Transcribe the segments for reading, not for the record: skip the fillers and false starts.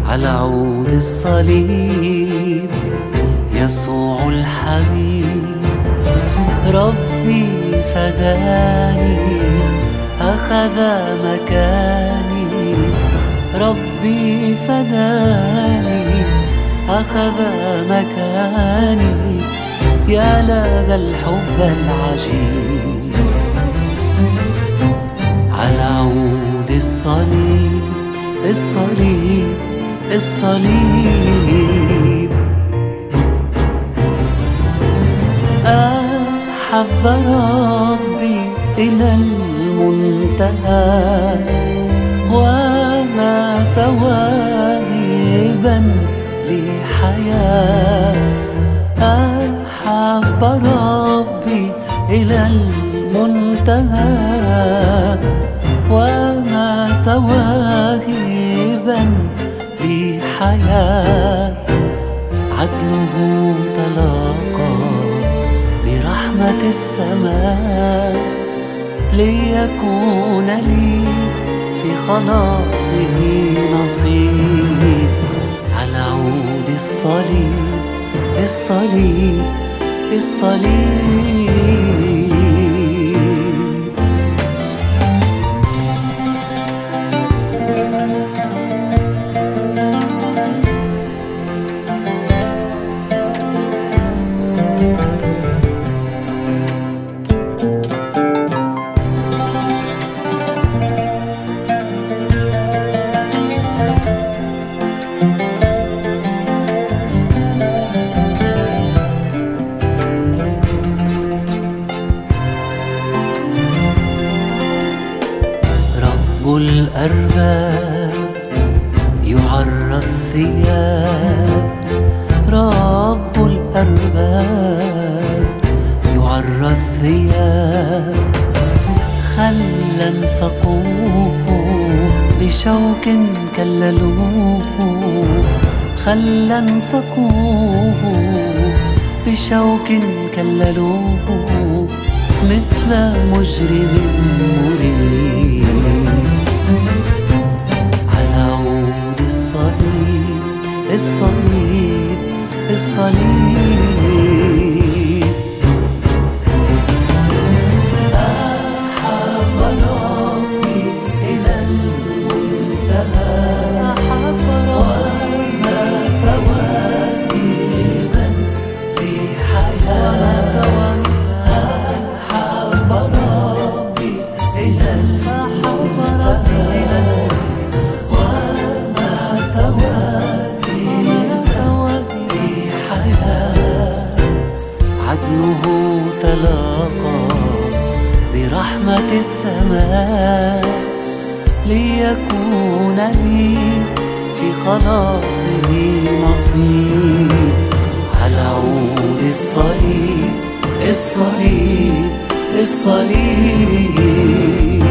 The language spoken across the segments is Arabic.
على عود الصليب يسوع الحبيب ربي فداني أخذ مكاني، ربي فداني أخذ مكاني، يا لذا الحب العجيب. على عود الصليب الصليب الصليب أحب ربي إلى المنتهى ومات واهبا لي حياة. أحب ربي إلى المنتهى ومات واهبا لي حياة. عدله تلاقى برحمة السماء ليكون لي في خلاصه نصيب. على عود الصليب الصليب الصليب الأرباب يعرى الثياب، رب الأرباب يعرى الثياب. خلا سقوه بشوك كللوه، خلا سقوه بشوك كللوه، مثل مجرم مريب. على عود الصليب الصليب الصليب أحب ربي إلى المنتهى ومات واهبا لي حياة. أحب ربي إلى المنتهى ومات واهبا لي حياة. عدله تلاقى برحمة السماء ليكون لي في خلاصه نصيب. على عود الصليب الصليب الصليب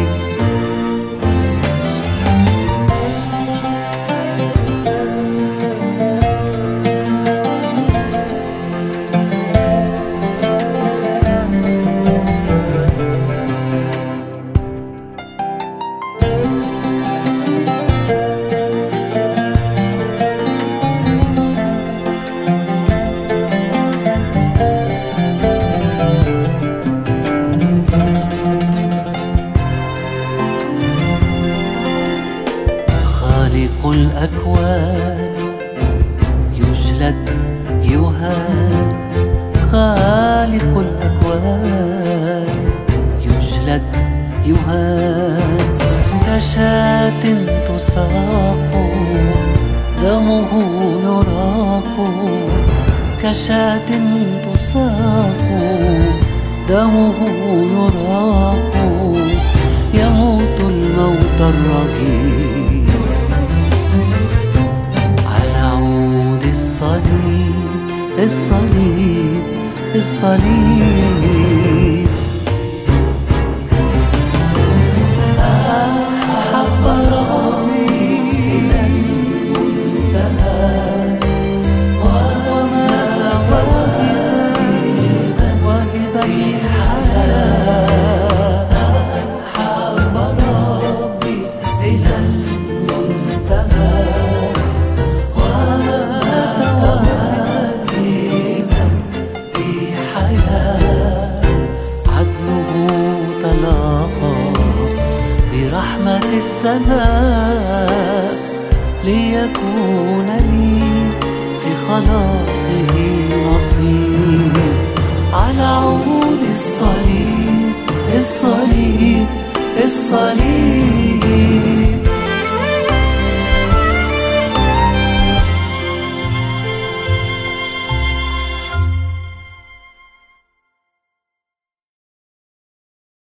الأكوان يجلد يهان، خالق الأكوان يجلد يهان. كشاة تساق دمه يراق، كشاة تساق دمه يراق. يموت الموت الرهيب على عود الصليب الصليب الصليب. أحب ربي إلى المنتهى ومات واهبا لي حياة. أحب ربي إلى المنتهى رحمة السماء ليكون لي في خلاصه نصيب. على عود الصليب الصليب الصليب